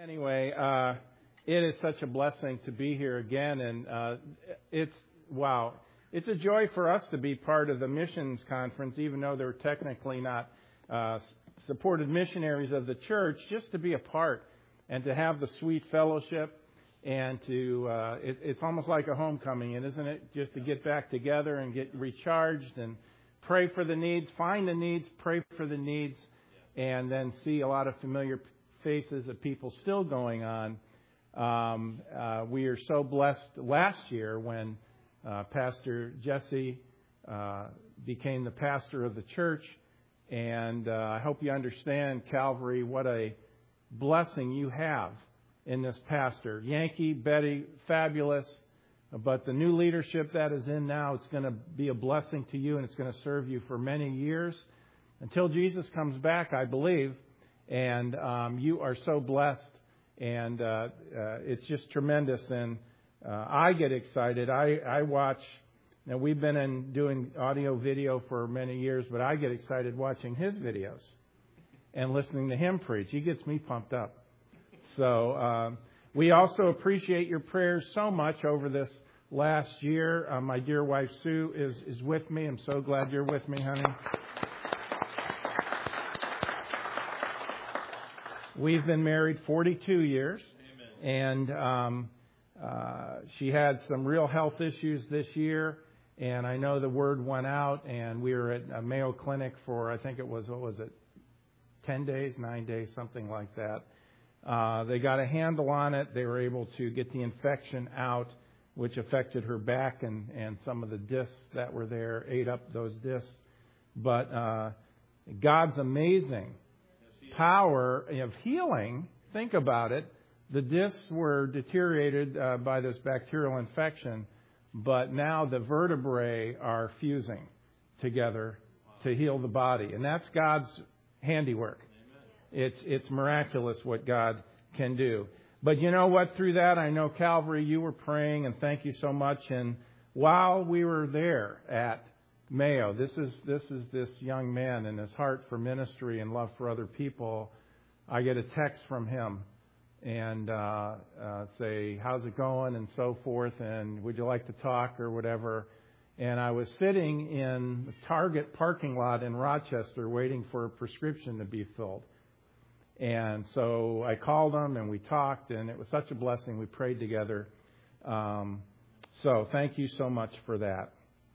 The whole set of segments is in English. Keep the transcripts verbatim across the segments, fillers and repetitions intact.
Anyway, uh, it is such a blessing to be here again, and uh, it's, wow, it's a joy for us to be part of the missions conference, even though they're technically not uh, supported missionaries of the church, just to be a part and to have the sweet fellowship and to, uh, it, it's almost like a homecoming, isn't it? Just to get back together and get recharged and pray for the needs, find the needs, pray for the needs, and then see a lot of familiar faces of people still going on. Um, uh, we are so blessed last year when uh, Pastor Jesse uh, became the pastor of the church. And uh, I hope you understand, Calvary, what a blessing you have in this pastor. Yankee, Betty, fabulous. But the new leadership that is in now, it's going to be a blessing to you, and it's going to serve you for many years until Jesus comes back, I believe. And um, you are so blessed, and uh, uh, it's just tremendous. And uh, I get excited. I, I watch. Now, we've been in doing audio video for many years, but I get excited watching his videos and listening to him preach. He gets me pumped up. So um, we also appreciate your prayers so much over this last year. Uh, my dear wife, Sue, is, is with me. I'm so glad you're with me, honey. We've been married forty-two years, Amen. and um, uh, she had some real health issues this year, and I know the word went out, and we were at a Mayo Clinic for, I think it was, what was it, ten days, nine days, something like that. Uh, they got a handle on it. They were able to get the infection out, which affected her back, and, and some of the discs that were there ate up those discs. But uh, God's amazing power of healing. Think about it. The discs were deteriorated uh, by this bacterial infection, but now the vertebrae are fusing together to heal the body, and that's God's handiwork. Amen. It's it's miraculous what God can do. But you know what? Through that, I know Calvary, you were praying, and thank you so much. And while we were there at Mayo, this is this is this young man and his heart for ministry and love for other people. I get a text from him and uh, uh, say, how's it going, and so forth, and would you like to talk or whatever. And I was sitting in the Target parking lot in Rochester waiting for a prescription to be filled. And so I called him and we talked, and it was such a blessing. We prayed together. Um, so thank you so much for that.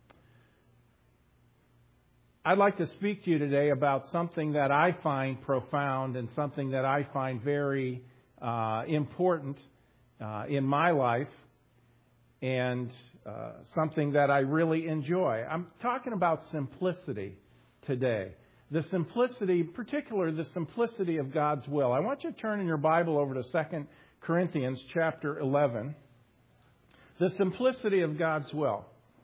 I'd like to speak to you today about something that I find profound and something that I find very uh, important uh, in my life, and uh, something that I really enjoy. I'm talking about simplicity today. The simplicity, particularly the simplicity of God's will. I want you to turn in your Bible over to Second Corinthians chapter eleven. The simplicity of God's will.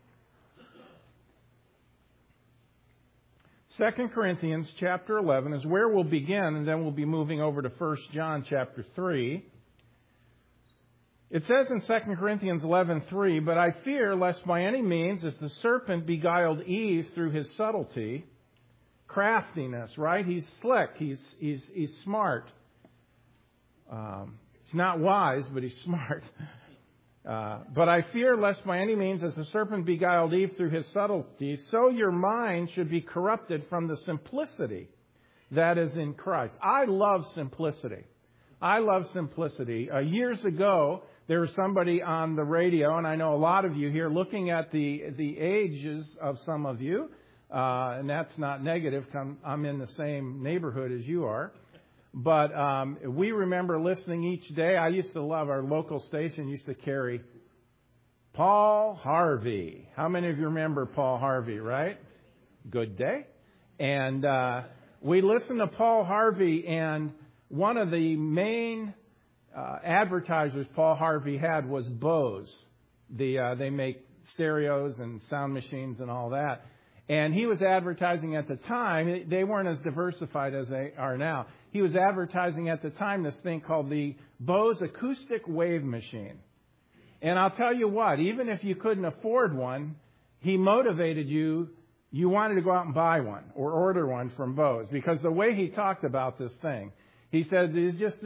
Second Corinthians chapter eleven is where we'll begin, and then we'll be moving over to First John chapter three. It says in Second Corinthians eleven three, "But I fear lest by any means, as the serpent beguiled Eve through his subtlety," craftiness, right? He's slick. He's he's he's smart. Um, he's not wise, but he's smart. Uh, but I fear lest by any means, as the serpent beguiled Eve through his subtlety, so your mind should be corrupted from the simplicity that is in Christ. I love simplicity. I love simplicity. Uh, years ago, there was somebody on the radio, and I know a lot of you here, looking at the the ages of some of you, uh, and that's not negative. I'm, I'm in the same neighborhood as you are. But um, we remember listening each day. I used to love our local station used to carry Paul Harvey. How many of you remember Paul Harvey, right? Good day. And uh, we listened to Paul Harvey, and one of the main uh, advertisers Paul Harvey had was Bose. The uh, they make stereos and sound machines and all that. And he was advertising at the time. They weren't as diversified as they are now. He was advertising at the time this thing called the Bose Acoustic Wave Machine. And I'll tell you what, even if you couldn't afford one, he motivated you. You wanted to go out and buy one or order one from Bose, because the way he talked about this thing, he said, it's just this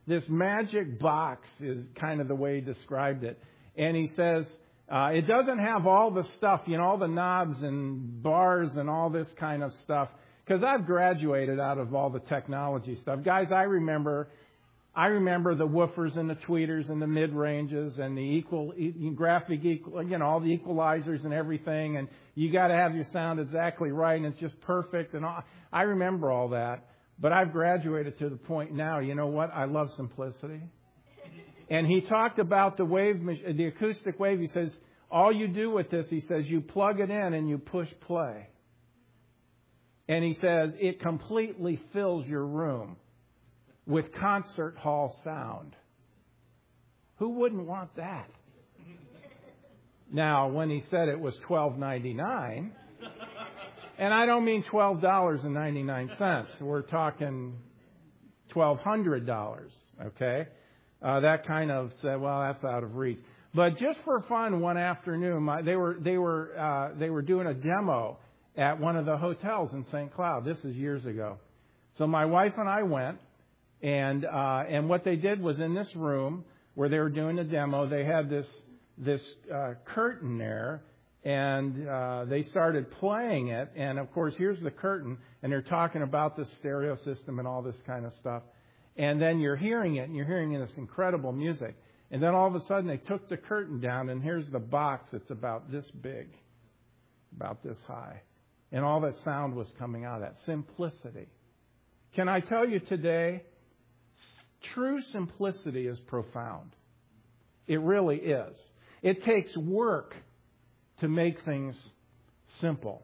this magic box is kind of the way he described it. And he says, uh, it doesn't have all the stuff, you know, all the knobs and bars and all this kind of stuff. Because I've graduated out of all the technology stuff. Guys, I remember... I remember the woofers and the tweeters and the mid-ranges and the equal, graphic, equal, you know, all the equalizers and everything. And you got to have your sound exactly right, and it's just perfect. And all. I remember all that. But I've graduated to the point now, you know what? I love simplicity. And he talked about the wave, the acoustic wave. He says, all you do with this, he says, you plug it in and you push play. And he says, it completely fills your room with concert hall sound. Who wouldn't want that? Now, when he said it was twelve ninety-nine, and I don't mean twelve dollars and ninety-nine cents. We're talking twelve hundred dollars, okay? Uh, that kind of said, well, that's out of reach. But just for fun, one afternoon, my, they were they were uh, they were doing a demo at one of the hotels in Saint Cloud. This is years ago. So my wife and I went. And uh, and what they did was in this room where they were doing the demo, they had this this uh, curtain there, and uh, they started playing it. And of course, here's the curtain, and they're talking about the stereo system and all this kind of stuff. And then you're hearing it, and you're hearing this incredible music. And then all of a sudden, they took the curtain down, and here's the box that's about this big, about this high, and all that sound was coming out of that simplicity. Can I tell you today? True simplicity is profound. It really is. It takes work to make things simple.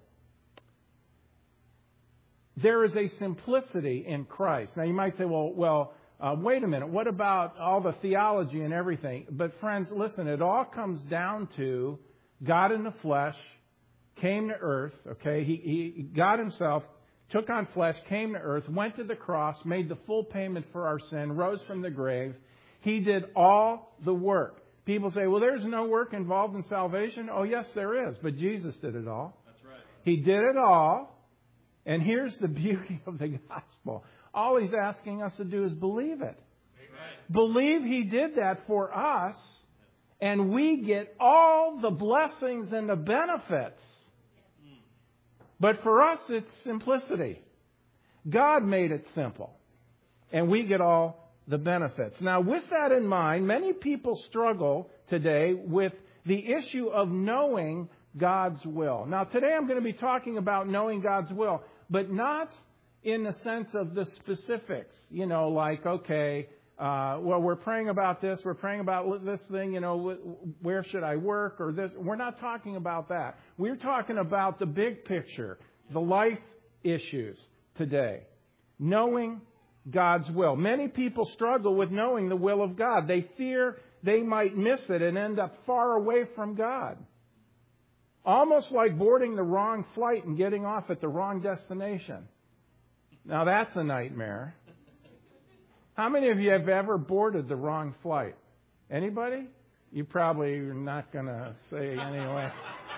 There is a simplicity in Christ. Now you might say, well, well, uh, wait a minute. What about all the theology and everything? But friends, listen, it all comes down to God in the flesh came to earth. Okay, he, he God Himself took on flesh, came to earth, went to the cross, made the full payment for our sin, rose from the grave. He did all the work. People say, well, there's no work involved in salvation. Oh, yes, there is. But Jesus did it all. That's right. He did it all. And here's the beauty of the gospel. All He's asking us to do is believe it. Amen. Believe He did that for us. And we get all the blessings and the benefits. But for us, it's simplicity. God made it simple. And we get all the benefits. Now, with that in mind, many people struggle today with the issue of knowing God's will. Now, today I'm going to be talking about knowing God's will, but not in the sense of the specifics. You know, like, okay, uh, well, we're praying about this, we're praying about this thing, you know, where should I work or this. We're not talking about that. We're talking about the big picture, the life issues today. Knowing God's will. Many people struggle with knowing the will of God. They fear they might miss it and end up far away from God. Almost like boarding the wrong flight and getting off at the wrong destination. Now that's a nightmare. How many of you have ever boarded the wrong flight? Anybody? You probably are not going to say anyway.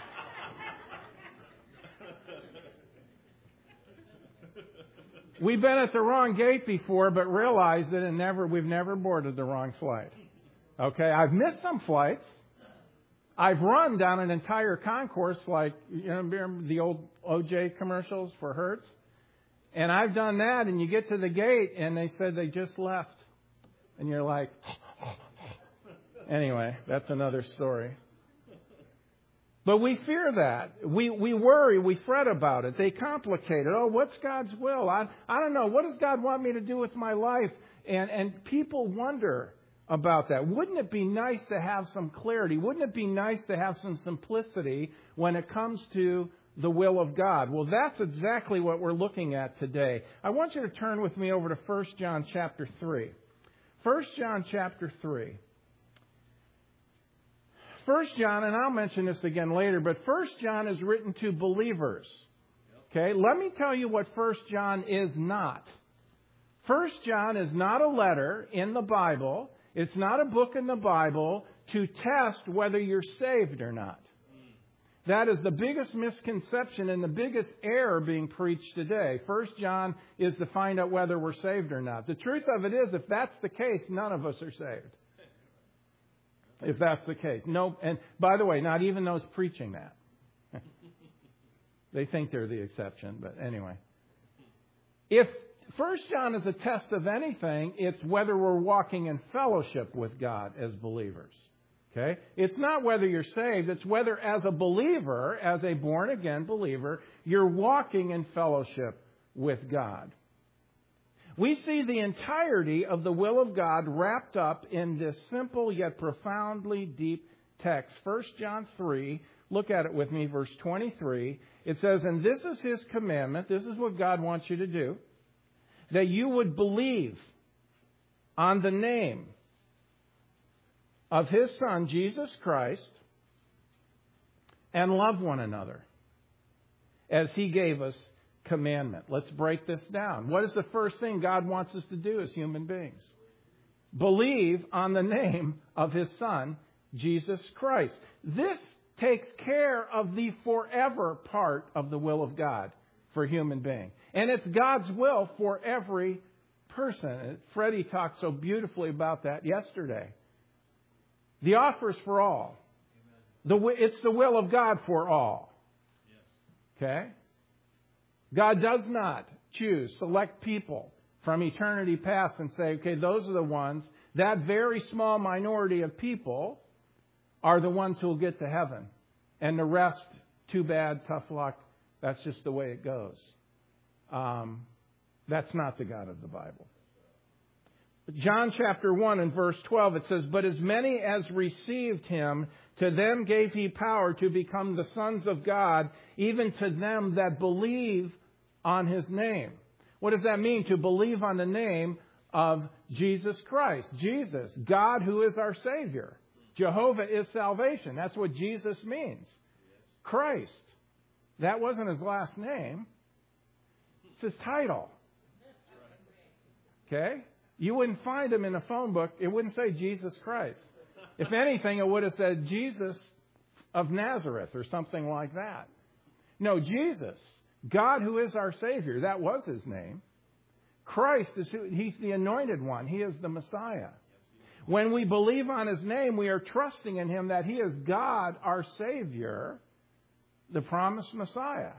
We've been at the wrong gate before, but realized that it never, we've never boarded the wrong flight. Okay, I've missed some flights. I've run down an entire concourse like, you know, remember the old O J commercials for Hertz? And I've done that, and you get to the gate, and they said they just left. And you're like, anyway, that's another story. But we fear that. We we worry. We fret about it. They complicate it. Oh, what's God's will? I I don't know. What does God want me to do with my life? And and people wonder about that. Wouldn't it be nice to have some clarity? Wouldn't it be nice to have some simplicity when it comes to the will of God? Well, that's exactly what we're looking at today. I want you to turn with me over to First John chapter three. First John chapter three. First John, and I'll mention this again later, but First John is written to believers. Okay, let me tell you what First John is not. First John is not a letter in the Bible. It's not a book in the Bible to test whether you're saved or not. That is the biggest misconception and the biggest error being preached today. First John is to find out whether we're saved or not. The truth of it is, if that's the case, none of us are saved. If that's the case. No, and by the way, not even those preaching that. They think they're the exception, but anyway. If First John is a test of anything, it's whether we're walking in fellowship with God as believers. Okay? It's not whether you're saved, it's whether as a believer, as a born-again believer, you're walking in fellowship with God. We see the entirety of the will of God wrapped up in this simple yet profoundly deep text. First John three, look at it with me, verse twenty-three. It says, "And this is His commandment," this is what God wants you to do, "that you would believe on the name of His Son, Jesus Christ, and love one another as He gave us commandment." Let's break this down. What is the first thing God wants us to do as human beings? Believe on the name of His Son, Jesus Christ. This takes care of the forever part of the will of God for human being. And it's God's will for every person. Freddie talked so beautifully about that yesterday. The offer is for all. The, it's the will of God for all. Okay? God does not choose, select people from eternity past and say, okay, those are the ones, that very small minority of people are the ones who will get to heaven. And the rest, too bad, tough luck, that's just the way it goes. Um, that's not the God of the Bible. John chapter one and verse twelve, it says, "But as many as received Him, to them gave He power to become the sons of God, even to them that believe on His name." What does that mean? To believe on the name of Jesus Christ. Jesus, God who is our Savior. Jehovah is salvation. That's what Jesus means. Christ. That wasn't His last name. It's His title. Okay? You wouldn't find Him in a phone book. It wouldn't say Jesus Christ. If anything, it would have said Jesus of Nazareth or something like that. No, Jesus. God who is our Savior. That was His name. Christ, is who, He's the anointed one. He is the Messiah. When we believe on His name, we are trusting in Him that He is God, our Savior, the promised Messiah,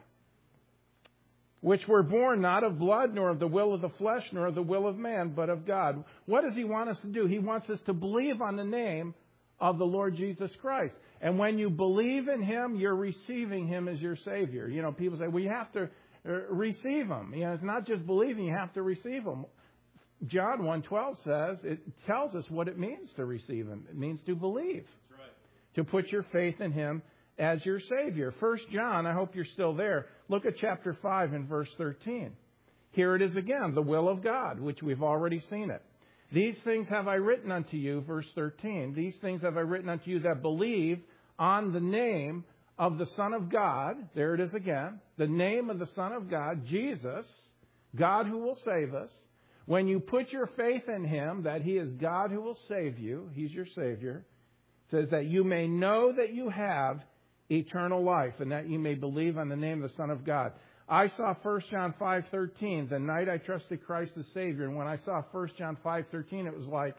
which were born not of blood, nor of the will of the flesh, nor of the will of man, but of God. What does He want us to do? He wants us to believe on the name of the Lord Jesus Christ. And when you believe in Him, you're receiving Him as your Savior. You know, people say, well, you have to receive Him. You know, it's not just believing, you have to receive Him. John one twelve says, it tells us what it means to receive Him. It means to believe. That's right. To put your faith in Him as your Savior. First John, I hope you're still there. Look at chapter five and verse thirteen. Here it is again, the will of God, which we've already seen it. "These things have I written unto you," verse thirteen, "these things have I written unto you that believe on the name of the Son of God." There it is again. The name of the Son of God, Jesus, God who will save us. When you put your faith in Him, that He is God who will save you, He's your Savior, it says that you may know that you have eternal life, and that you may believe on the name of the Son of God. I saw First John five thirteen, the night I trusted Christ as Savior, and when I saw First John five thirteen, it was like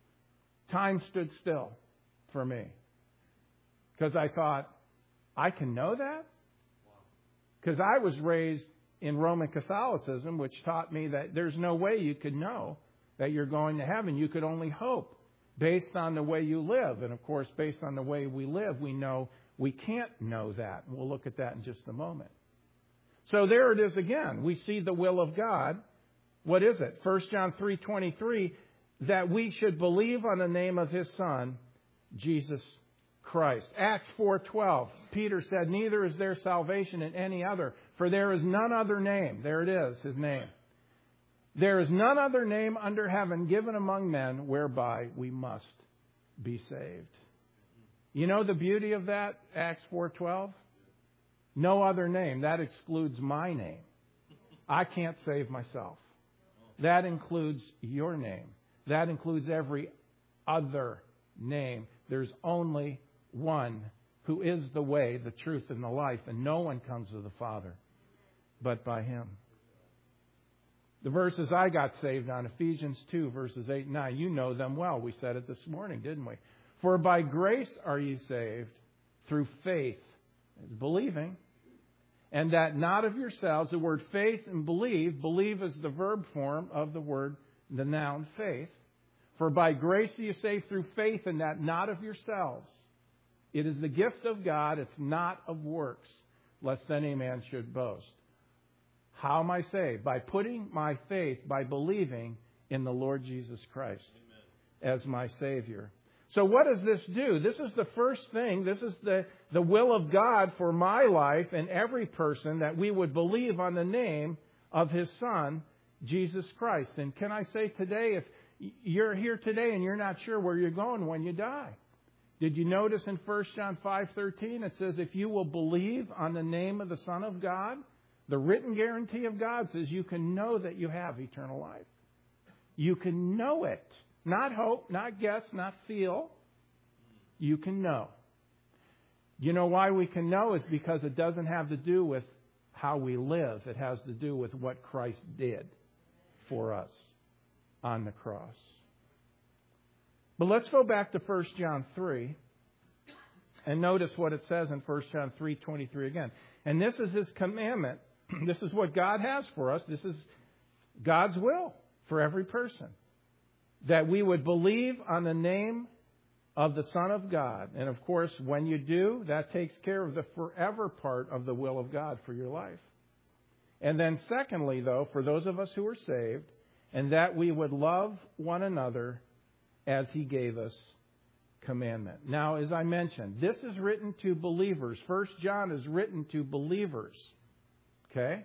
time stood still for me. Because I thought, I can know that? Because I was raised in Roman Catholicism, which taught me that there's no way you could know that you're going to heaven. You could only hope based on the way you live. And of course, based on the way we live, we know we can't know that. We'll look at that in just a moment. So there it is again. We see the will of God. What is it? First John three twenty-three, that we should believe on the name of His Son, Jesus Christ. Acts four twelve, Peter said, "Neither is there salvation in any other, for there is none other name." There it is, His name. "There is none other name under heaven given among men whereby we must be saved." You know the beauty of that, Acts four twelve? No other name. That excludes my name. I can't save myself. That includes your name. That includes every other name. There's only one who is the way, the truth, and the life, and no one comes to the Father but by Him. The verses I got saved on, Ephesians two, verses eight and nine, you know them well. We said it this morning, didn't we? For by grace are ye saved, through faith, believing, and that not of yourselves. The word faith and believe, believe is the verb form of the word, the noun faith. For by grace are you saved through faith, and that not of yourselves. It is the gift of God, it's not of works, lest any man should boast. How am I saved? By putting my faith, by believing in the Lord Jesus Christ Amen. As my Savior. So what does this do? This is the first thing. This is the, the will of God for my life and every person, that we would believe on the name of His Son, Jesus Christ. And can I say today, if you're here today and you're not sure where you're going when you die, did you notice in First John five thirteen, it says, if you will believe on the name of the Son of God, the written guarantee of God says you can know that you have eternal life. You can know it. Not hope, not guess, not feel. You can know. You know why we can know? Is because it doesn't have to do with how we live. It has to do with what Christ did for us on the cross. But let's go back to First John three and notice what it says in First John three twenty-three again. And this is His commandment. This is what God has for us. This is God's will for every person. That we would believe on the name of the Son of God. And of course, when you do, that takes care of the forever part of the will of God for your life. And then secondly, though, for those of us who are saved, and that we would love one another as He gave us commandment. Now, as I mentioned, this is written to believers. First John is written to believers. Okay?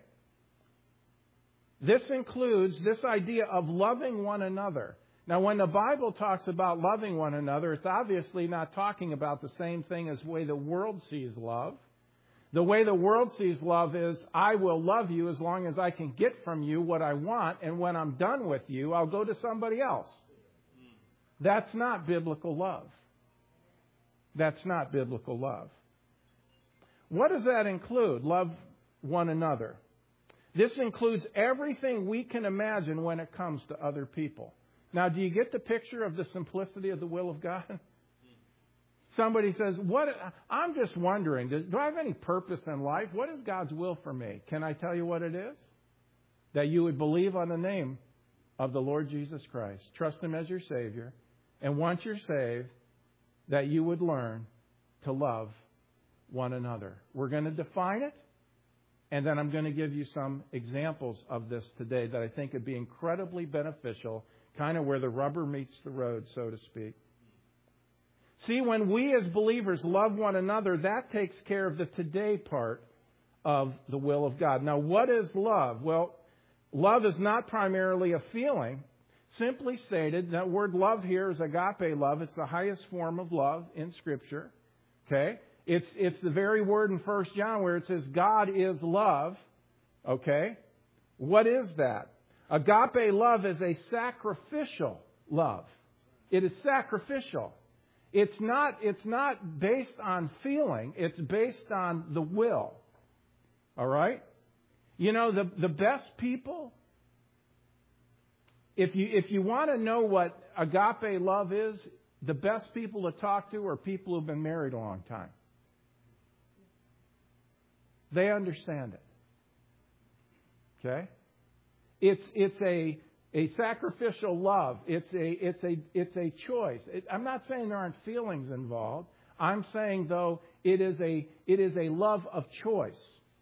This includes this idea of loving one another. Now, when the Bible talks about loving one another, it's obviously not talking about the same thing as the way the world sees love. The way the world sees love is, I will love you as long as I can get from you what I want, and when I'm done with you, I'll go to somebody else. That's not biblical love. That's not biblical love. What does that include? Love one another. This includes everything we can imagine when it comes to other people. Now, do you get the picture of the simplicity of the will of God? Somebody says, "What? I'm just wondering, do, do I have any purpose in life? What is God's will for me?" Can I tell you what it is? That you would believe on the name of the Lord Jesus Christ. Trust Him as your Savior. And once you're saved, that you would learn to love one another. We're going to define it. And then I'm going to give you some examples of this today that I think would be incredibly beneficial, kind of where the rubber meets the road, so to speak. See, when we as believers love one another, that takes care of the today part of the will of God. Now, what is love? Well, love is not primarily a feeling. Simply stated, that word love here is agape love. It's the highest form of love in Scripture. Okay? It's it's the very word in First John where it says God is love. Okay? What is that? Agape love is a sacrificial love. It is sacrificial. It's not it's not based on feeling. It's based on the will. All right? You know, the, the best people, if you if you want to know what agape love is, the best people to talk to are people who've been married a long time. They understand it. Okay? It's it's a a sacrificial love. It's a it's a it's a choice. It, I'm not saying there aren't feelings involved. I'm saying though it is a it is a love of choice.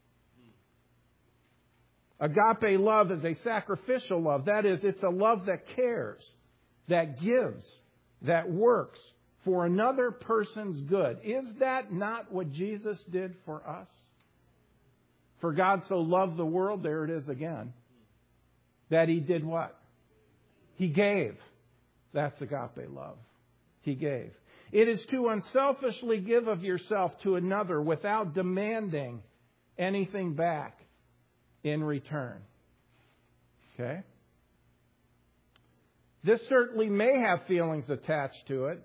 Agape love is a sacrificial love. That is, it's a love that cares, that gives, that works for another person's good. Is that not what Jesus did for us? For God so loved the world, there it is again, that He did what? He gave. That's agape love. He gave. It is to unselfishly give of yourself to another without demanding anything back in return. Okay? This certainly may have feelings attached to it,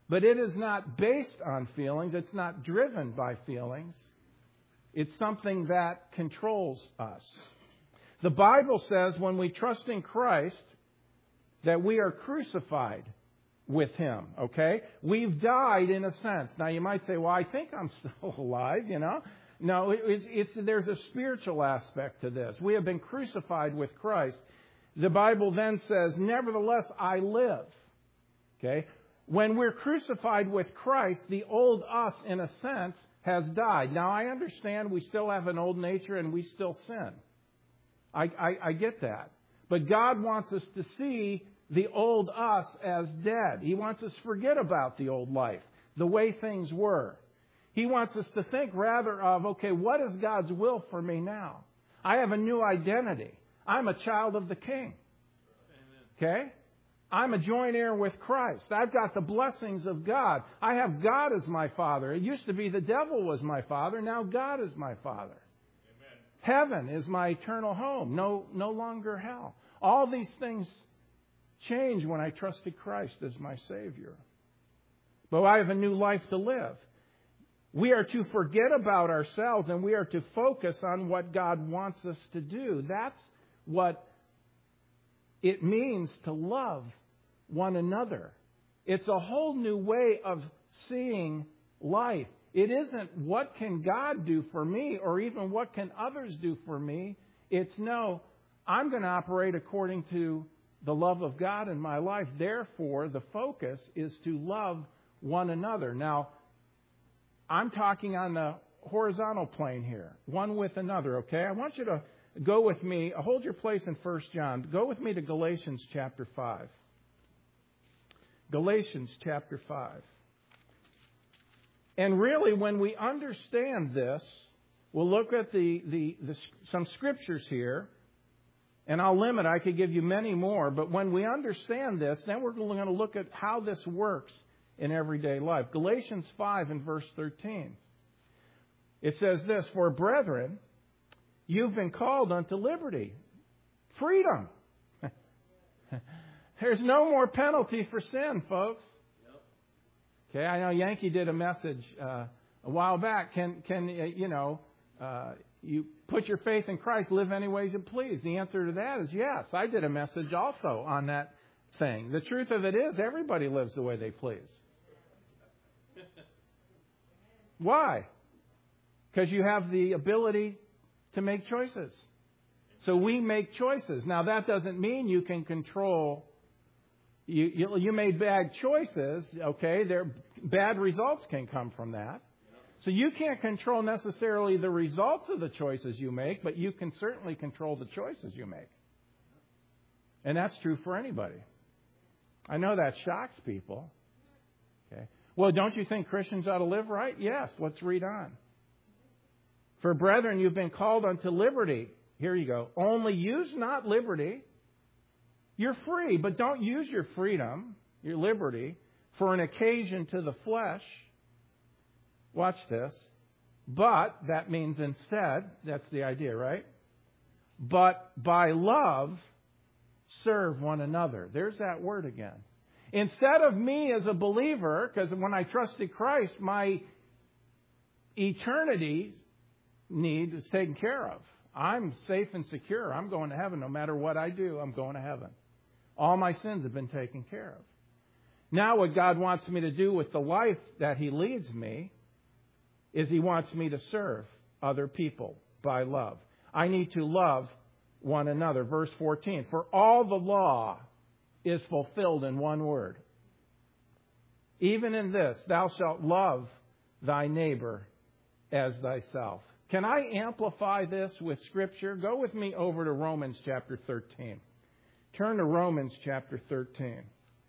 But it is not based on feelings. It's not driven by feelings. It's something that controls us. The Bible says when we trust in Christ that we are crucified with Him, okay? We've died in a sense. Now you might say, well, I think I'm still alive, you know? No, it's, it's, there's a spiritual aspect to this. We have been crucified with Christ. The Bible then says, nevertheless, I live. Okay? When we're crucified with Christ, the old us, in a sense, has died. Now, I understand we still have an old nature and we still sin. I, I, I get that. But God wants us to see the old us as dead. He wants us to forget about the old life, the way things were. He wants us to think rather of, okay, what is God's will for me now? I have a new identity. I'm a child of the King. Okay? I'm a joint heir with Christ. I've got the blessings of God. I have God as my Father. It used to be the devil was my father. Now God is my Father. Amen. Heaven is my eternal home. No, no longer hell. All these things change when I trusted Christ as my Savior. But I have a new life to live. We are to forget about ourselves and we are to focus on what God wants us to do. That's what it means to love one another. It's a whole new way of seeing life. It isn't what can God do for me or even what can others do for me. It's no, I'm going to operate according to the love of God in my life. Therefore, the focus is to love one another. Now, I'm talking on the horizontal plane here, one with another, okay? I want you to go with me, hold your place in First John. Go with me to Galatians chapter five. Galatians chapter five. And really, when we understand this, we'll look at the, the, the some scriptures here, and I'll limit, I could give you many more, but when we understand this, then we're going to look at how this works in everyday life. Galatians five and verse thirteen. It says this, for brethren, you've been called unto liberty, freedom. There's no more penalty for sin, folks. Okay, I know Yankee did a message uh, a while back. Can, can uh, you know, uh, you put your faith in Christ, live any way you please? The answer to that is yes. I did a message also on that thing. The truth of it is everybody lives the way they please. Why? Because you have the ability to make choices. So we make choices. Now that doesn't mean you can control. You you, you made bad choices. Okay, there bad results can come from that. So you can't control necessarily the results of the choices you make, but you can certainly control the choices you make. And that's true for anybody. I know that shocks people. Okay. Well, don't you think Christians ought to live right? Yes. Let's read on. For brethren, you've been called unto liberty. Here you go. Only use not liberty. You're free, but don't use your freedom, your liberty, for an occasion to the flesh. Watch this. But, that means instead, that's the idea, right? But by love, serve one another. There's that word again. Instead of me as a believer, because when I trusted Christ, my eternity need is taken care of. I'm safe and secure. I'm going to heaven. No matter what I do, I'm going to heaven. All my sins have been taken care of. Now what God wants me to do with the life that He leads me is He wants me to serve other people by love. I need to love one another. Verse fourteen, for all the law is fulfilled in one word. Even in this, thou shalt love thy neighbor as thyself. Can I amplify this with Scripture? Go with me over to Romans chapter thirteen. Turn to Romans chapter thirteen.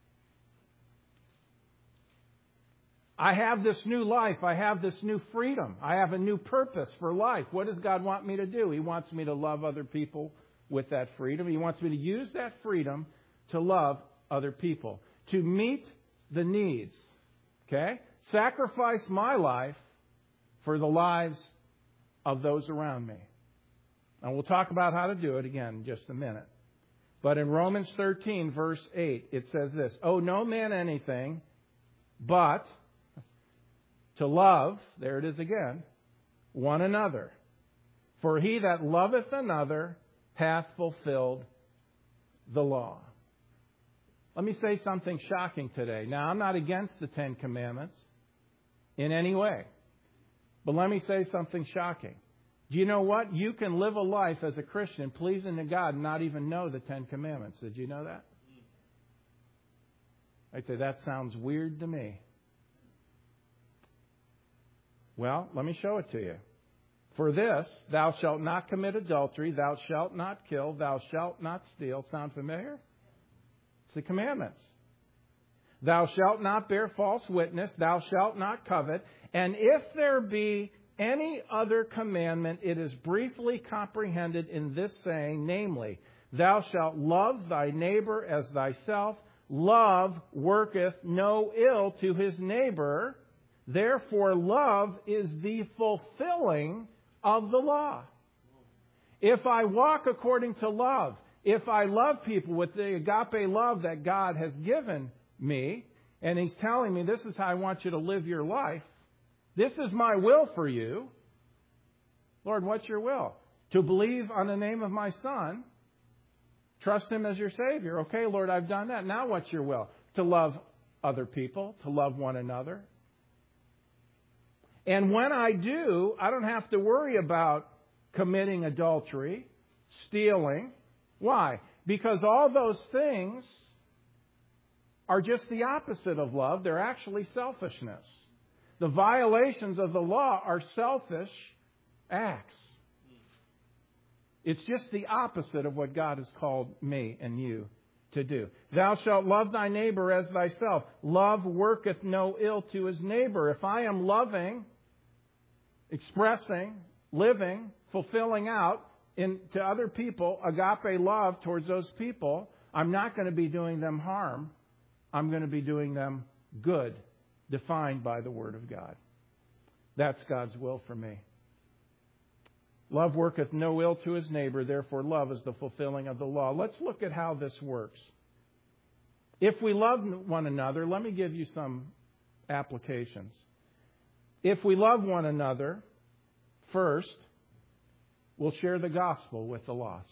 I have this new life. I have this new freedom. I have a new purpose for life. What does God want me to do? He wants me to love other people with that freedom. He wants me to use that freedom to love other people, to meet the needs. Okay? Sacrifice my life for the lives of those around me. And we'll talk about how to do it again in just a minute. But in Romans thirteen, verse eight, it says this, owe no man anything but to love, there it is again, one another. For he that loveth another hath fulfilled the law. Let me say something shocking today. Now, I'm not against the Ten Commandments in any way. But let me say something shocking. Do you know what? You can live a life as a Christian pleasing to God and not even know the Ten Commandments. Did you know that? I'd say that sounds weird to me. Well, let me show it to you. For this, thou shalt not commit adultery, thou shalt not kill, thou shalt not steal. Sound familiar? It's the commandments. Thou shalt not bear false witness, thou shalt not covet. And if there be any other commandment, it is briefly comprehended in this saying, namely, thou shalt love thy neighbor as thyself. Love worketh no ill to his neighbor. Therefore, love is the fulfilling of the law. If I walk according to love, if I love people with the agape love that God has given me, and He's telling me this is how I want you to live your life, this is my will for you. Lord, what's your will? To believe on the name of my Son, trust Him as your Savior. Okay, Lord, I've done that. Now what's your will? To love other people, to love one another. And when I do, I don't have to worry about committing adultery, stealing. Why? Because all those things are just the opposite of love. They're actually selfishness. The violations of the law are selfish acts. It's just the opposite of what God has called me and you to do. Thou shalt love thy neighbor as thyself. Love worketh no ill to his neighbor. If I am loving, expressing, living, fulfilling out in, to other people agape love towards those people, I'm not going to be doing them harm. I'm going to be doing them good, defined by the Word of God. That's God's will for me. Love worketh no ill to his neighbor, therefore love is the fulfilling of the law. Let's look at how this works. If we love one another, let me give you some applications. If we love one another, first, we'll share the gospel with the lost.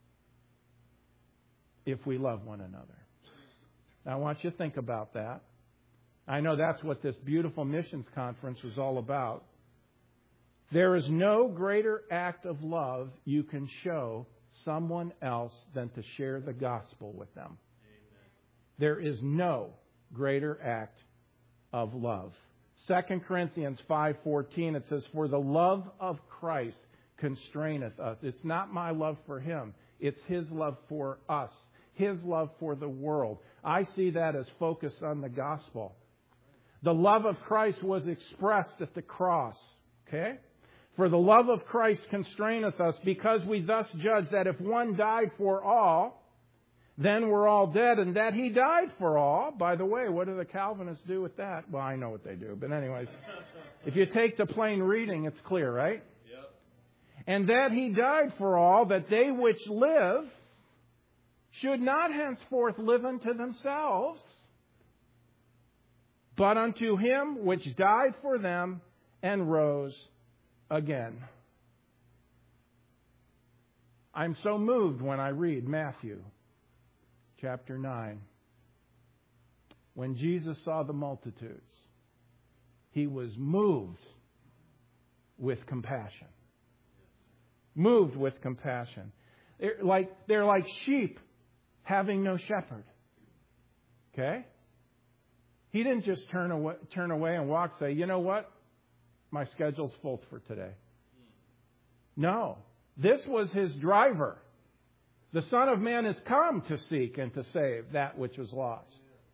If we love one another. Now, I want you to think about that. I know that's what this beautiful missions conference was all about. There is no greater act of love you can show someone else than to share the gospel with them. Amen. There is no greater act of love. Second Corinthians five fourteen, it says, for the love of Christ constraineth us. It's not my love for Him. It's His love for us. His love for the world. I see that as focused on the gospel. The love of Christ was expressed at the cross. Okay? For the love of Christ constraineth us, because we thus judge that if one died for all, then we're all dead, and that He died for all. By the way, what do the Calvinists do with that? Well, I know what they do. But anyways, if you take the plain reading, it's clear, right? Yep. And that He died for all, that they which live should not henceforth live unto themselves, but unto Him which died for them and rose again. I'm so moved when I read Matthew chapter nine. When Jesus saw the multitudes, He was moved with compassion. Moved with compassion. They're like, they're like sheep having no shepherd. Okay? He didn't just turn away, turn away and walk, say, you know what? My schedule's full for today. No. This was His driver. The Son of Man has come to seek and to save that which was lost.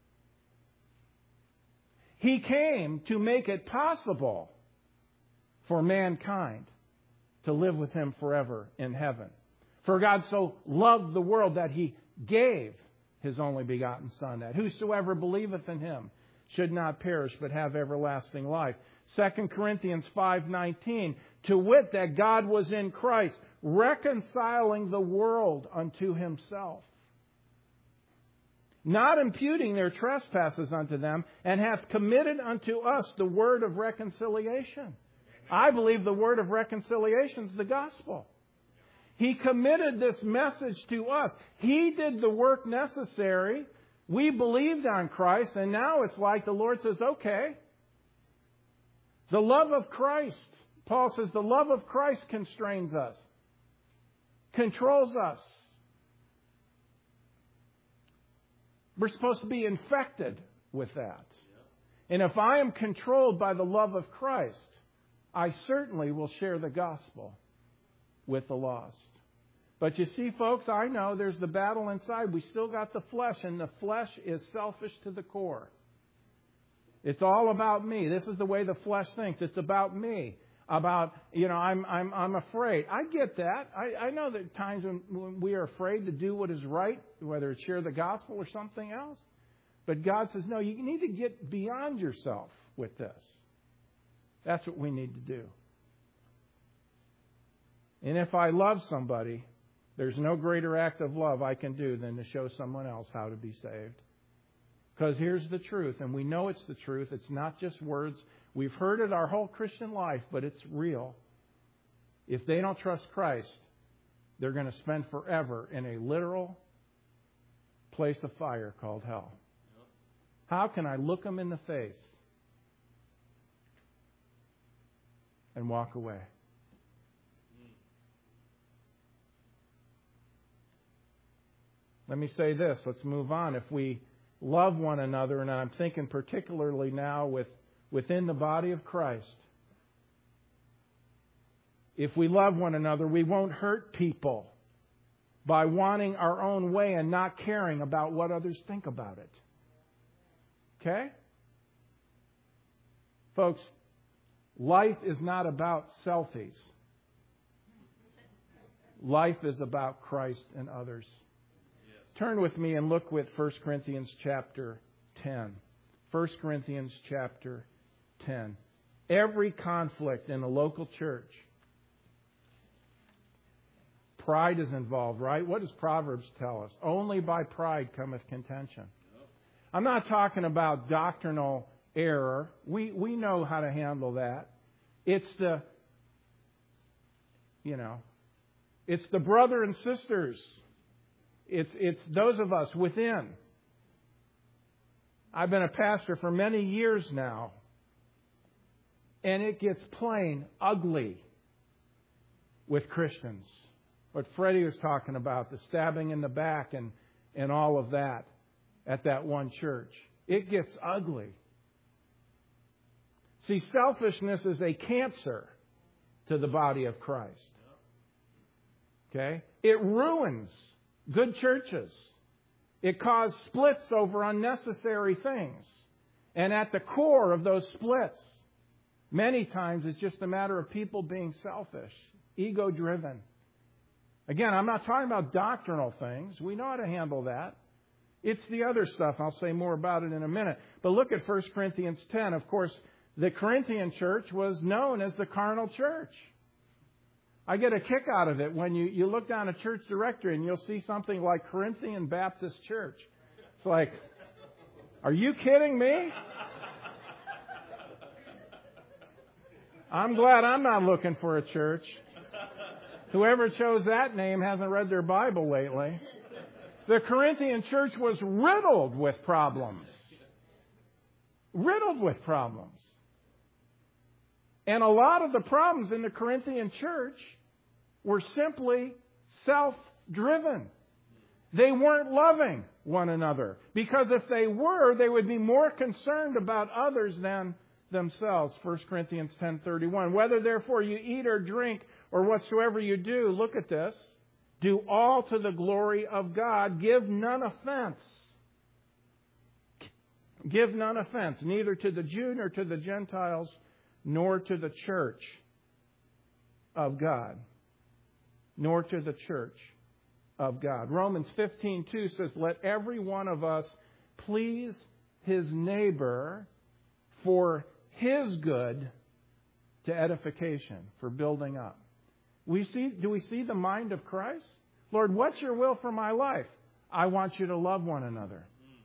He came to make it possible for mankind to live with Him forever in heaven. For God so loved the world that He gave His only begotten Son, that whosoever believeth in Him should not perish but have everlasting life. Second Corinthians five nineteen, to wit, that God was in Christ, reconciling the world unto Himself, not imputing their trespasses unto them, and hath committed unto us the word of reconciliation. I believe the word of reconciliation is the gospel. He committed this message to us. He did the work necessary. We believed on Christ, and now it's like the Lord says, okay. The love of Christ, Paul says, the love of Christ constrains us, controls us. We're supposed to be infected with that. And if I am controlled by the love of Christ, I certainly will share the gospel with the lost. But you see, folks, I know there's the battle inside. We still got the flesh, and the flesh is selfish to the core. It's all about me. This is the way the flesh thinks. It's about me. About, you know, I'm I'm I'm afraid. I get that. I, I know there are times when, when we are afraid to do what is right, whether it's share the gospel or something else. But God says, no, you need to get beyond yourself with this. That's what we need to do. And if I love somebody, there's no greater act of love I can do than to show someone else how to be saved. Because here's the truth, and we know it's the truth. It's not just words. We've heard it our whole Christian life, but it's real. If they don't trust Christ, they're going to spend forever in a literal place of fire called hell. How can I look them in the face and walk away? Let me say this. Let's move on. If we love one another, and I'm thinking particularly now with within the body of Christ, if we love one another, we won't hurt people by wanting our own way and not caring about what others think about it. Okay? Folks, life is not about selfies. Life is about Christ and others. Turn with me and look with First Corinthians chapter ten. First Corinthians chapter ten. Every conflict in a local church, pride is involved, right? What does Proverbs tell us? Only by pride cometh contention. I'm not talking about doctrinal error. We we know how to handle that. It's the, you know, it's the brother and sisters. It's it's those of us within. I've been a pastor for many years now, and it gets plain ugly with Christians. What Freddie was talking about, the stabbing in the back and, and all of that at that one church. It gets ugly. See, selfishness is a cancer to the body of Christ. Okay? It ruins good churches. It caused splits over unnecessary things. And at the core of those splits, many times it's just a matter of people being selfish, ego-driven. Again, I'm not talking about doctrinal things. We know how to handle that. It's the other stuff. I'll say more about it in a minute. But look at First Corinthians ten. Of course, the Corinthian church was known as the carnal church. I get a kick out of it when you, you look down a church directory and you'll see something like Corinthian Baptist Church. It's like, are you kidding me? I'm glad I'm not looking for a church. Whoever chose that name hasn't read their Bible lately. The Corinthian church was riddled with problems. Riddled with problems. And a lot of the problems in the Corinthian church were simply self-driven. They weren't loving one another. Because if they were, they would be more concerned about others than themselves. First Corinthians ten thirty-one. Whether therefore you eat or drink or whatsoever you do, look at this, do all to the glory of God. Give none offense. Give none offense, neither to the Jew nor to the Gentiles, nor to the church of God. Nor to the church of God. Romans fifteen two says, let every one of us please his neighbor for his good to edification, for building up. We see, do we see the mind of Christ? Lord, what's your will for my life? I want you to love one another.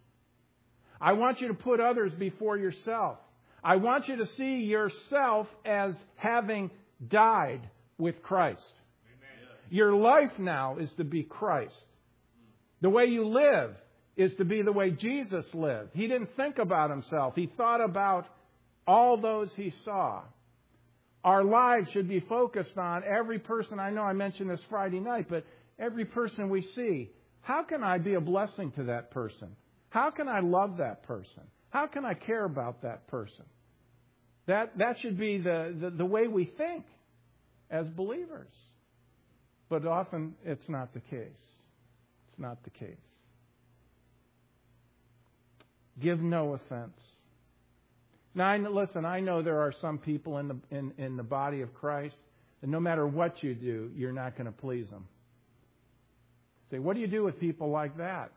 I want you to put others before yourself. I want you to see yourself as having died with Christ. Amen. Your life now is to be Christ. The way you live is to be the way Jesus lived. He didn't think about himself. He thought about all those he saw. Our lives should be focused on every person. I know I mentioned this Friday night, but every person we see. How can I be a blessing to that person? How can I love that person? How can I care about that person? That that should be the, the, the way we think as believers. But often it's not the case. It's not the case. Give no offense. Now, I, listen, I know there are some people in the in, in the body of Christ that no matter what you do, you're not going to please them. Say, what do you do with people like that?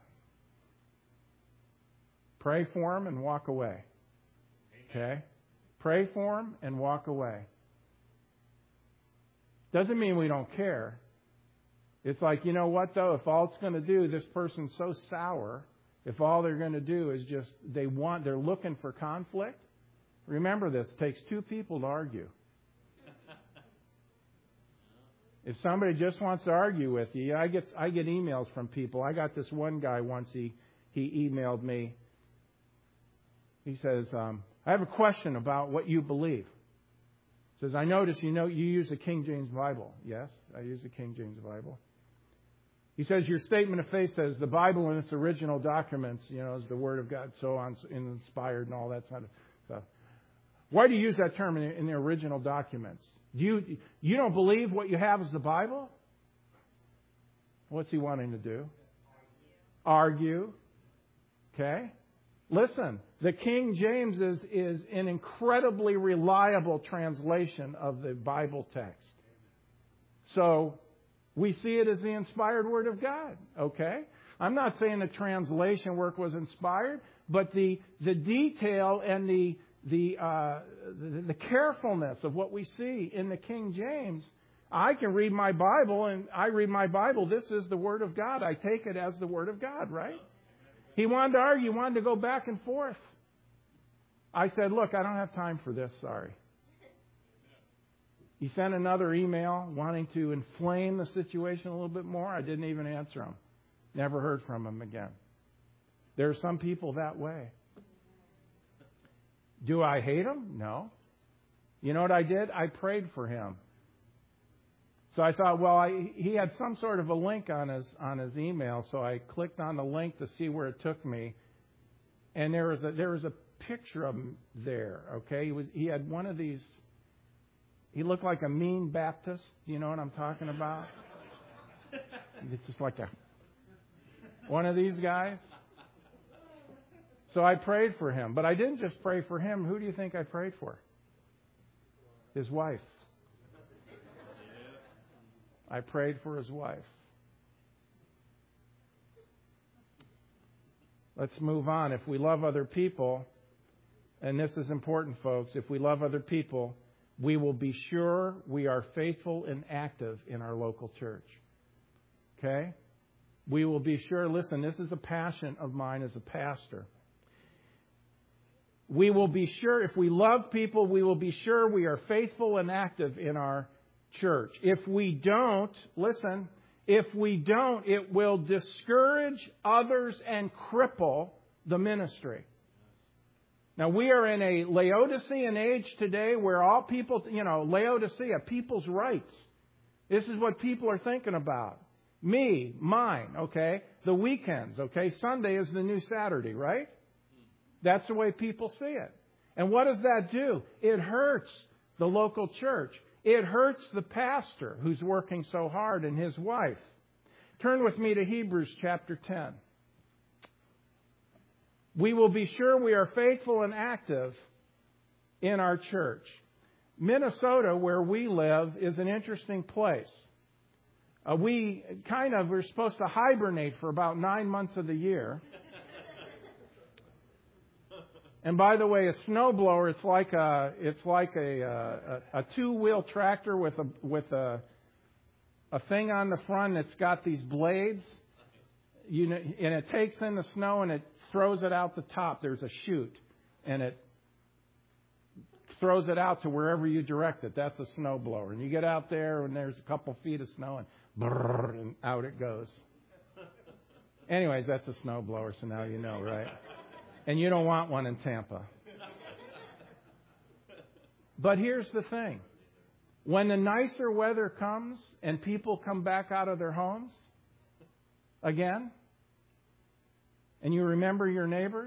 Pray for them and walk away. Okay? Pray for them and walk away. Doesn't mean we don't care. It's like, you know what, though? If all it's going to do, this person's so sour, if all they're going to do is just, they want, they're looking for conflict. Remember this, it takes two people to argue. If somebody just wants to argue with you, I get I get emails from people. I got this one guy once, he, he emailed me. He says, um, I have a question about what you believe. He says, I notice you know you use a King James Bible. Yes, I use a King James Bible. He says, your statement of faith says the Bible in its original documents, you know, is the Word of God, so on, inspired and all that sort of stuff. Why do you use that term in, in the original documents? Do you, you don't believe what you have is the Bible? What's he wanting to do? Argue. Okay? Listen, the King James is, is an incredibly reliable translation of the Bible text. So, we see it as the inspired Word of God. Okay? I'm not saying the translation work was inspired, but the, the detail and the The, uh, the the carefulness of what we see in the King James, I can read my Bible and I read my Bible. This is the Word of God. I take it as the Word of God, right? He wanted to argue, wanted to go back and forth. I said, look, I don't have time for this, sorry. He sent another email wanting to inflame the situation a little bit more. I didn't even answer him. Never heard from him again. There are some people that way. Do I hate him? No. You know what I did? I prayed for him. So I thought, well, I, he had some sort of a link on his on his email, so I clicked on the link to see where it took me, and there was a there was a picture of him there. Okay, he was he had one of these. He looked like a mean Baptist. You know what I'm talking about? It's just like a one of these guys. So I prayed for him. But I didn't just pray for him. Who do you think I prayed for? His wife. I prayed for his wife. Let's move on. If we love other people, and this is important, folks, if we love other people, we will be sure we are faithful and active in our local church. Okay? We will be sure, listen, this is a passion of mine as a pastor. We will be sure, if we love people, we will be sure we are faithful and active in our church. If we don't, listen, if we don't, it will discourage others and cripple the ministry. Now, we are in a Laodicean age today where all people, you know, Laodicea, people's rights. This is what people are thinking about. Me, mine, okay? The weekends, okay? Sunday is the new Saturday, right? That's the way people see it. And what does that do? It hurts the local church. It hurts the pastor who's working so hard and his wife. Turn with me to Hebrews chapter ten. We will be sure we are faithful and active in our church. Minnesota, where we live, is an interesting place. Uh, we kind of, we're supposed to hibernate for about nine months of the year. And by the way, a snowblower, it's like a it's like a a, a two-wheel tractor with a with a a thing on the front that's got these blades. You know, and it takes in the snow and it throws it out the top. There's a chute, and it throws it out to wherever you direct it. That's a snowblower. And you get out there, and there's a couple feet of snow, and brrr, and out it goes. Anyways, that's a snowblower, so now you know, right? And you don't want one in Tampa. But here's the thing. When the nicer weather comes and people come back out of their homes again, and you remember your neighbors,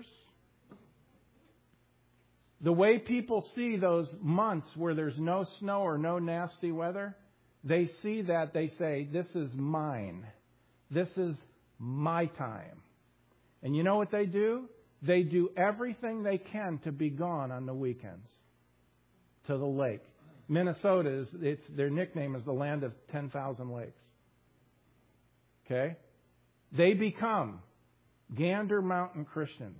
the way people see those months where there's no snow or no nasty weather, they see that, they say, this is mine. This is my time. And you know what they do? They do everything they can to be gone on the weekends to the lake. Minnesota, is it's their nickname is the land of ten thousand lakes. Okay? They become Gander Mountain Christians.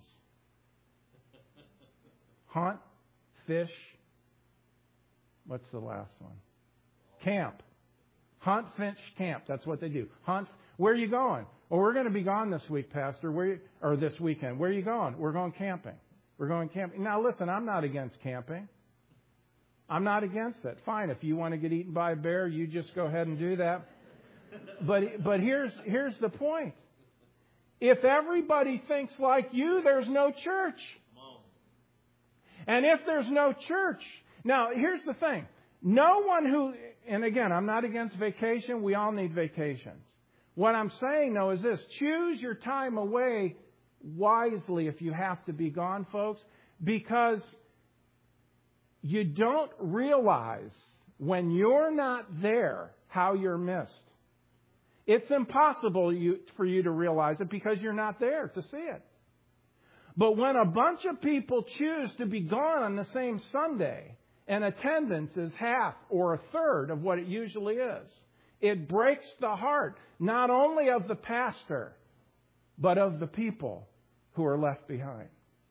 Hunt, fish, what's the last one? Camp. Hunt, fish, camp. That's what they do. Hunt. Where are you going? Well, we're going to be gone this week, Pastor. Where you, or this weekend. Where are you going? We're going camping. We're going camping. Now, listen, I'm not against camping. I'm not against it. Fine, if you want to get eaten by a bear, you just go ahead and do that. But but here's here's the point. If everybody thinks like you, there's no church. And if there's no church, now here's the thing. No one who, and again, I'm not against vacation. We all need vacations. What I'm saying, though, is this. Choose your time away wisely if you have to be gone, folks, because you don't realize when you're not there how you're missed. It's impossible you, for you to realize it because you're not there to see it. But when a bunch of people choose to be gone on the same Sunday and attendance is half or a third of what it usually is, it breaks the heart not only of the pastor, but of the people who are left behind.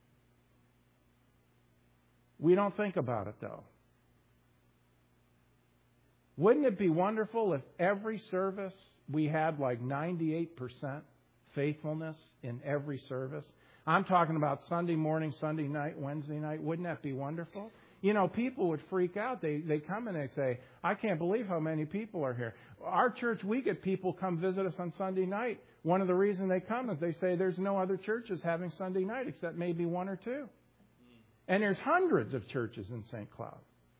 We don't think about it, though. Wouldn't it be wonderful if every service we had like ninety-eight percent faithfulness in every service? I'm talking about Sunday morning, Sunday night, Wednesday night. Wouldn't that be wonderful? You know, people would freak out. They they come and they say, I can't believe how many people are here. Our church, we get people come visit us on Sunday night. One of the reasons they come is they say there's no other churches having Sunday night except maybe one or two. And there's hundreds of churches in Saint Cloud.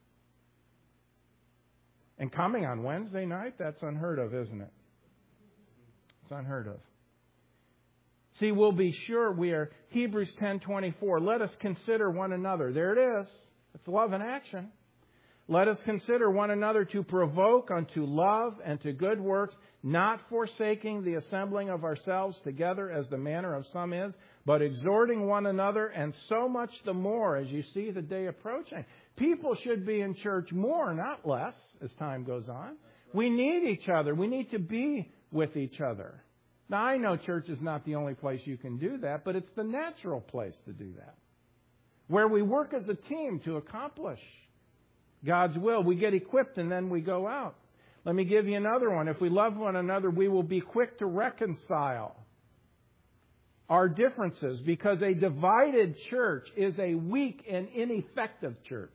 And coming on Wednesday night, that's unheard of, isn't it? It's unheard of. See, we'll be sure we are, Hebrews ten twenty-four, let us consider one another. There it is. It's love in action. Let us consider one another to provoke unto love and to good works, not forsaking the assembling of ourselves together as the manner of some is, but exhorting one another, and so much the more as you see the day approaching. People should be in church more, not less, as time goes on. We need each other. We need to be with each other. Now, I know church is not the only place you can do that, but it's the natural place to do that, where we work as a team to accomplish God's will. We get equipped and then we go out. Let me give you another one. If we love one another, we will be quick to reconcile our differences, because a divided church is a weak and ineffective church.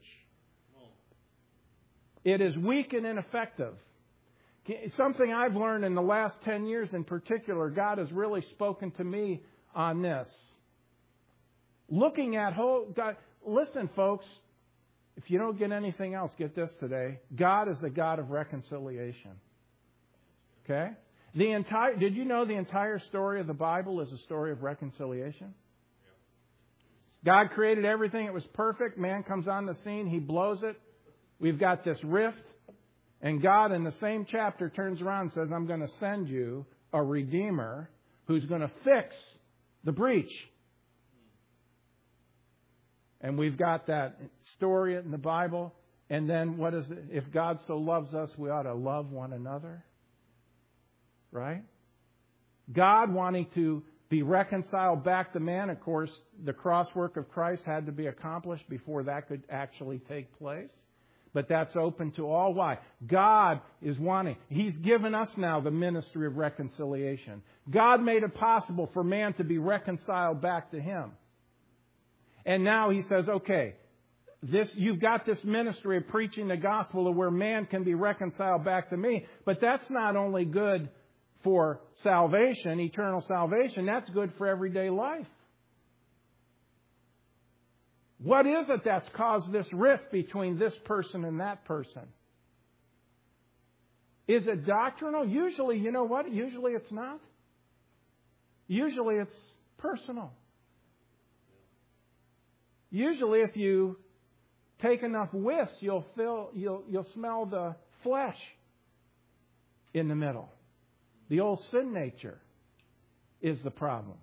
It is weak and ineffective. Something I've learned in the last ten years in particular, God has really spoken to me on this. Looking at whole God, listen, folks, if you don't get anything else, get this today. God is a God of reconciliation. Okay? The entire did you know the entire story of the Bible is a story of reconciliation? God created everything, it was perfect. Man comes on the scene, he blows it. We've got this rift. And God, in the same chapter, turns around and says, I'm going to send you a Redeemer who's going to fix the breach. And we've got that story in the Bible. And then what is it? If God so loves us, we ought to love one another. Right? God wanting to be reconciled back to man. Of course, the cross work of Christ had to be accomplished before that could actually take place. But that's open to all. Why? God is wanting. He's given us now the ministry of reconciliation. God made it possible for man to be reconciled back to Him. And now He says, okay, this, you've got this ministry of preaching the gospel of where man can be reconciled back to me. But that's not only good for salvation, eternal salvation, that's good for everyday life. What is it that's caused this rift between this person and that person? Is it doctrinal? Usually, you know what? Usually it's not. Usually it's personal. Usually if you take enough whiffs, you'll feel, you'll, you'll smell the flesh in the middle. The old sin nature is the problem.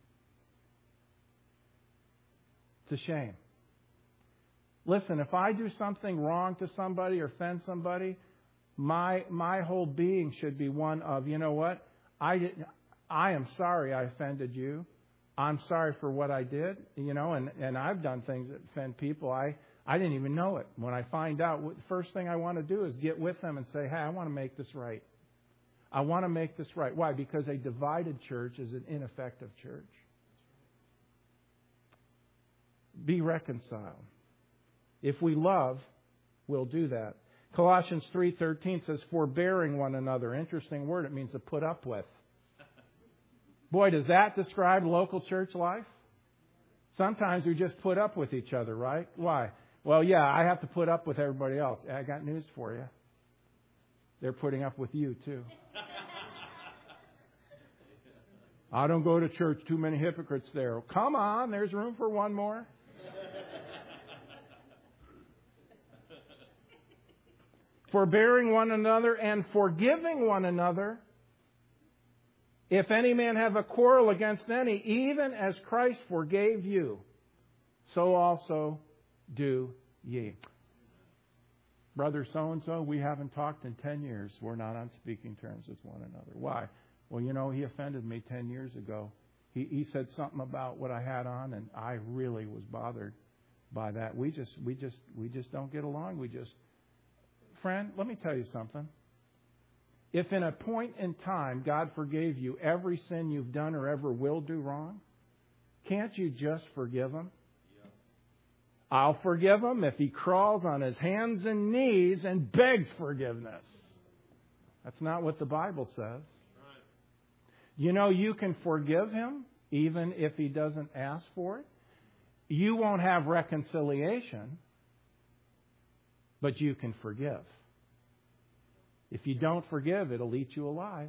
It's a shame. Listen, if I do something wrong to somebody or offend somebody, my my whole being should be one of, you know what? I didn't, I am sorry I offended you. I'm sorry for what I did. You know, and, and I've done things that offend people. I, I didn't even know it. When I find out, the first thing I want to do is get with them and say, hey, I want to make this right. I want to make this right. Why? Because a divided church is an ineffective church. Be reconciled. If we love, we'll do that. Colossians three thirteen says, forbearing one another. Interesting word. It means to put up with. Boy, does that describe local church life? Sometimes we just put up with each other, right? Why? Well, yeah, I have to put up with everybody else. I got news for you. They're putting up with you, too. I don't go to church. Too many hypocrites there. Come on, there's room for one more. Forbearing one another and forgiving one another. If any man have a quarrel against any, even as Christ forgave you, so also do ye. Brother so-and-so, we haven't talked in ten years. We're not on speaking terms with one another. Why? Well, you know, he offended me ten years ago. He, he said something about what I had on, and I really was bothered by that. We just, we just, we just don't get along. We just, friend, let me tell you something. If in a point in time God forgave you every sin you've done or ever will do wrong, can't you just forgive him? Yeah. I'll forgive him if he crawls on his hands and knees and begs forgiveness. That's not what the Bible says. Right. You know, you can forgive him even if he doesn't ask for it. You won't have reconciliation, but you can forgive. If you don't forgive, it'll eat you alive.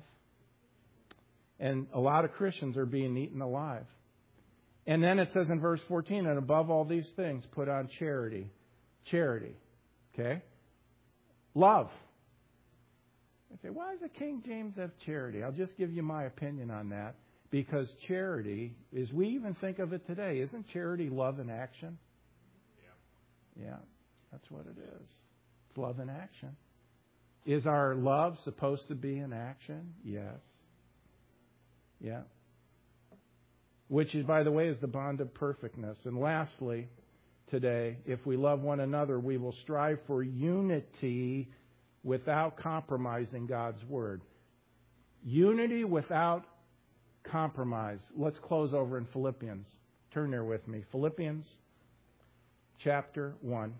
And a lot of Christians are being eaten alive. And then it says in verse fourteen, and above all these things, put on charity. Charity. Okay? Love. I say, why does the King James have charity? I'll just give you my opinion on that. Because charity, as we even think of it today, isn't charity love in action? Yeah. Yeah, that's what it is. It's love in action. Is our love supposed to be in action? Yes. Yeah. Which is, by the way, is the bond of perfectness. And lastly, today, if we love one another, we will strive for unity without compromising God's Word. Unity without compromise. Let's close over in Philippians. Turn there with me. Philippians chapter one.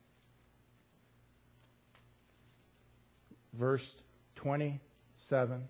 Verse twenty-seven.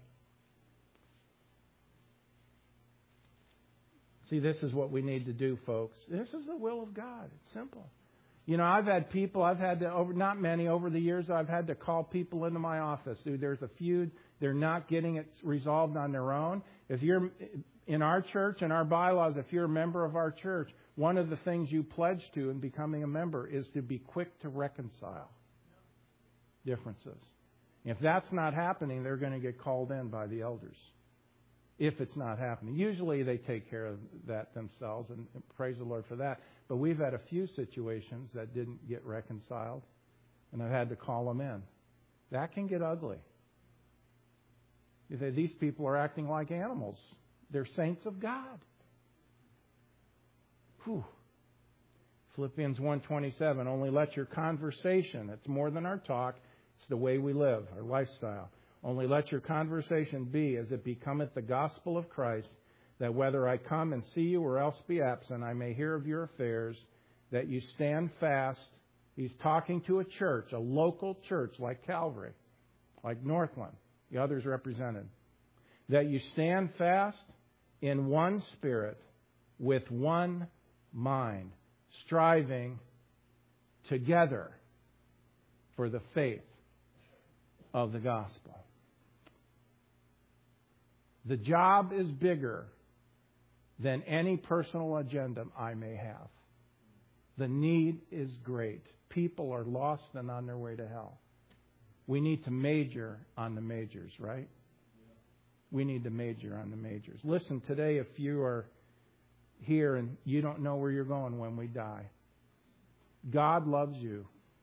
See, this is what we need to do, folks. This is the will of God. It's simple. You know, I've had people, I've had to, over, not many over the years, I've had to call people into my office. Dude, there's a feud. They're not getting it resolved on their own. If you're in our church, in our bylaws, if you're a member of our church, one of the things you pledge to in becoming a member is to be quick to reconcile differences. If that's not happening, they're going to get called in by the elders. If it's not happening. Usually they take care of that themselves, and praise the Lord for that. But we've had a few situations that didn't get reconciled, and I've had to call them in. That can get ugly. You say, these people are acting like animals. They're saints of God. Whew. Philippians one twenty-seven, only let your conversation, it's more than our talk, it's the way we live, our lifestyle. Only let your conversation be as it becometh the gospel of Christ, that whether I come and see you or else be absent, I may hear of your affairs, that you stand fast. He's talking to a church, a local church like Calvary, like Northland, the others represented. That you stand fast in one spirit, with one mind, striving together for the faith of the gospel. The job is bigger than any personal agenda I may have. The need is great. People are lost and on their way to hell. We need to major on the majors, right? We need to major on the majors. Listen, today, if you are here and you don't know where you're going when we die, God loves you.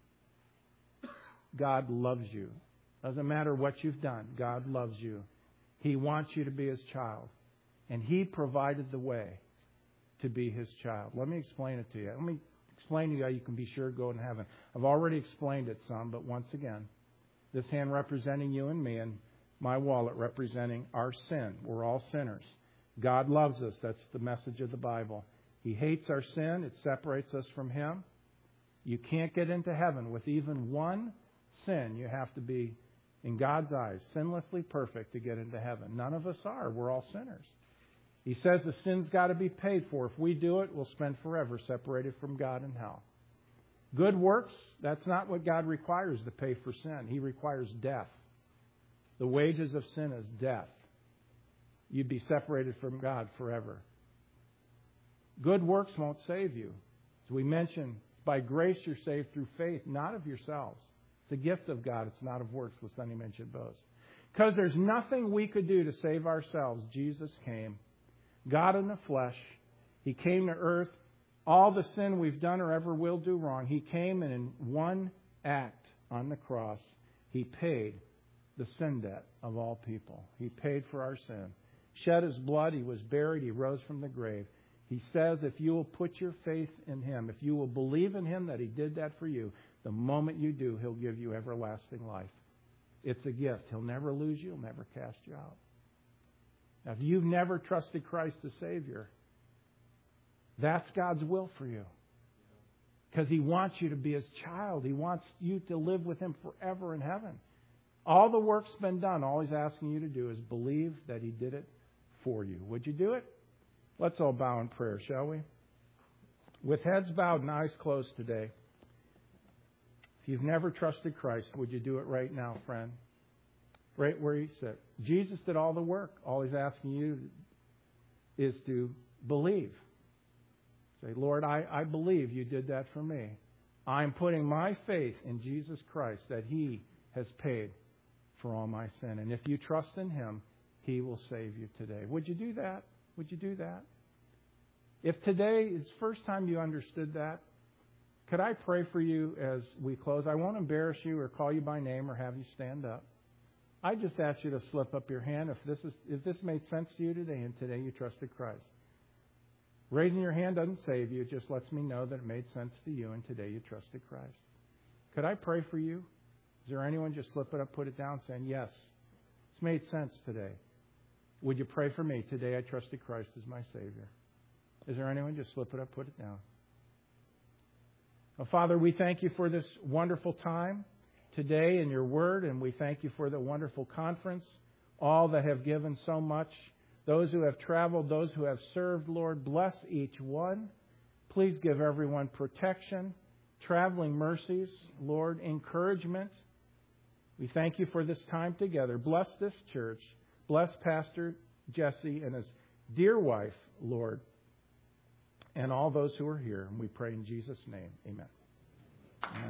God loves you. Doesn't matter what you've done. God loves you. He wants you to be His child. And He provided the way to be His child. Let me explain it to you. Let me explain to you how you can be sure to go in heaven. I've already explained it some, but once again, this hand representing you and me, and my wallet representing our sin. We're all sinners. God loves us. That's the message of the Bible. He hates our sin. It separates us from Him. You can't get into heaven with even one sin. You have to be, in God's eyes, sinlessly perfect to get into heaven. None of us are. We're all sinners. He says the sin's got to be paid for. If we do it, we'll spend forever separated from God in hell. Good works, that's not what God requires to pay for sin. He requires death. The wages of sin is death. You'd be separated from God forever. Good works won't save you. As we mentioned, by grace you're saved through faith, not of yourselves. It's a gift of God. It's not of works, lest any man should boast. Because there's nothing we could do to save ourselves. Jesus came. God in the flesh. He came to earth. All the sin we've done or ever will do wrong, He came, and in one act on the cross, He paid the sin debt of all people. He paid for our sin. Shed His blood. He was buried. He rose from the grave. He says if you will put your faith in Him, if you will believe in Him that He did that for you, the moment you do, He'll give you everlasting life. It's a gift. He'll never lose you. He'll never cast you out. Now, if you've never trusted Christ as Savior, that's God's will for you. Because He wants you to be His child. He wants you to live with Him forever in heaven. All the work's been done. All He's asking you to do is believe that He did it for you. Would you do it? Let's all bow in prayer, shall we? With heads bowed and eyes closed today, if you've never trusted Christ, would you do it right now, friend? Right where you sit. Jesus did all the work. All He's asking you is to believe. Say, Lord, I, I believe you did that for me. I'm putting my faith in Jesus Christ that He has paid for all my sin. And if you trust in Him, He will save you today. Would you do that? Would you do that? If today is the first time you understood that, could I pray for you as we close? I won't embarrass you or call you by name or have you stand up. I just ask you to slip up your hand if this is if this made sense to you today and today you trusted Christ. Raising your hand doesn't save you. It just lets me know that it made sense to you and today you trusted Christ. Could I pray for you? Is there anyone just slip it up, put it down, saying, yes, it's made sense today. Would you pray for me? Today I trusted Christ as my Savior. Is there anyone? Just slip it up, put it down. Well, Father, we thank you for this wonderful time today in your word, and we thank you for the wonderful conference, all that have given so much, those who have traveled, those who have served, Lord, bless each one. Please give everyone protection, traveling mercies, Lord, encouragement. We thank you for this time together. Bless this church. Bless Pastor Jesse and his dear wife, Lord, and all those who are here. And we pray in Jesus' name. Amen. Amen.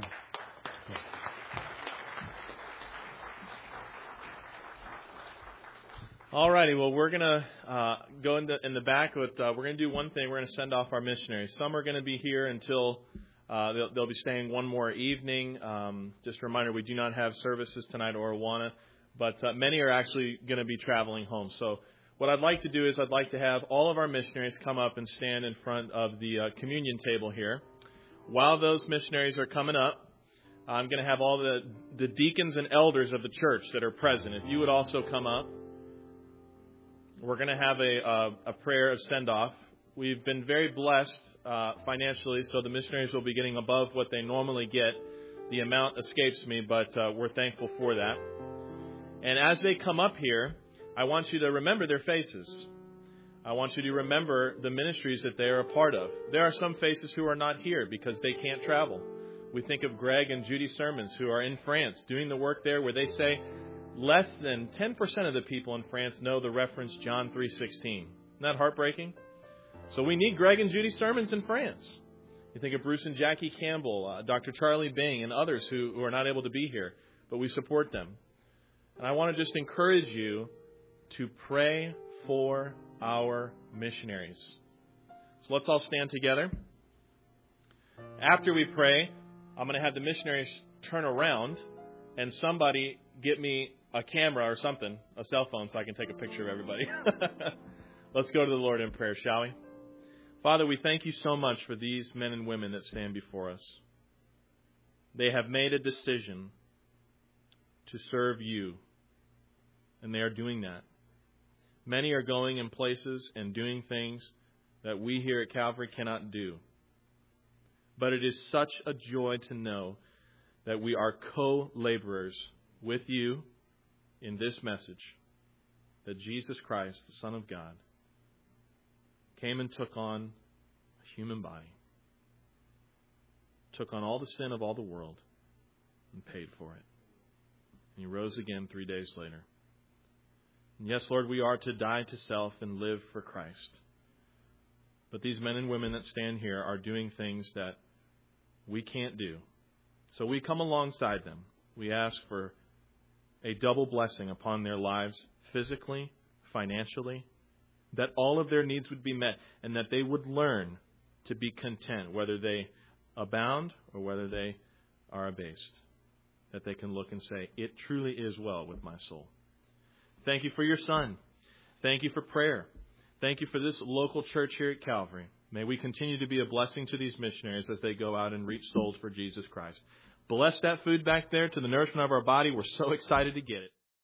All righty. Well, we're going to uh, go in the, in the back. But, uh, we're going to do one thing. We're going to send off our missionaries. Some are going to be here until uh, they'll, they'll be staying one more evening. Um, just a reminder, we do not have services tonight or Awana. But uh, many are actually going to be traveling home. So what I'd like to do is I'd like to have all of our missionaries come up and stand in front of the uh, communion table here. while those missionaries are coming up, I'm going to have all the, the deacons and elders of the church that are present. If you would also come up, we're going to have a, a, a prayer of send-off. We've been very blessed uh, financially, so the missionaries will be getting above what they normally get. The amount escapes me, but uh, we're thankful for that. And as they come up here, I want you to remember their faces. I want you to remember the ministries that they are a part of. There are some faces who are not here because they can't travel. We think of Greg and Judy Sermons, who are in France doing the work there, where they say less than ten percent of the people in France know the reference John three sixteen. Isn't that heartbreaking? So we need Greg and Judy Sermons in France. You think of Bruce and Jackie Campbell, uh, Doctor Charlie Bing, and others who, who are not able to be here, but we support them. And I want to just encourage you to pray for our missionaries. So let's all stand together. After we pray, I'm going to have the missionaries turn around and somebody get me a camera or something, a cell phone, so I can take a picture of everybody. Let's go to the Lord in prayer, shall we? Father, we thank you so much for these men and women that stand before us. They have made a decision to serve you, and they are doing that. Many are going in places and doing things that we here at Calvary cannot do. But it is such a joy to know that we are co-laborers with you in this message, that Jesus Christ, the Son of God, came and took on a human body, took on all the sin of all the world, and paid for it. And he rose again three days later. And yes, Lord, we are to die to self and live for Christ. But these men and women that stand here are doing things that we can't do. So we come alongside them. We ask for a double blessing upon their lives, physically, financially, that all of their needs would be met, and that they would learn to be content, whether they abound or whether they are abased. That they can look and say, it truly is well with my soul. Thank you for your Son. Thank you for prayer. Thank you for this local church here at Calvary. May we continue to be a blessing to these missionaries as they go out and reach souls for Jesus Christ. Bless that food back there to the nourishment of our body. We're so excited to get it.